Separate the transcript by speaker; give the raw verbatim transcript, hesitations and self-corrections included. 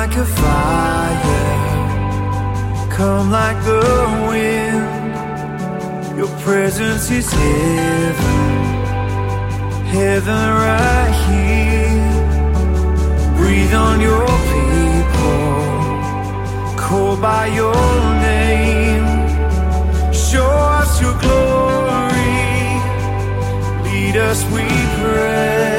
Speaker 1: like a fire, come like the wind. Your presence is heaven, heaven right here. Breathe on your people, call by your name. Show us your glory, lead us we pray.